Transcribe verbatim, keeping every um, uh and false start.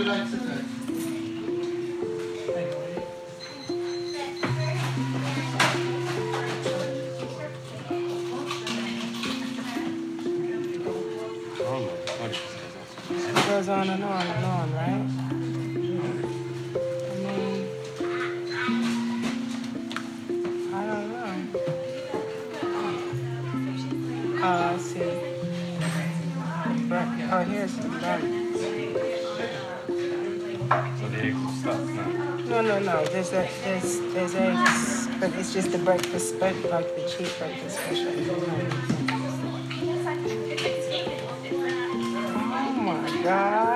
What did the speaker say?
It goes on and on and on, right? I mean, I don't know. Oh, I see. But, oh, here's the back. So the eggs will stop now. No, no, no. There's a, there's there's eggs, but it's just the breakfast, but like the cheap breakfast special. Oh my God.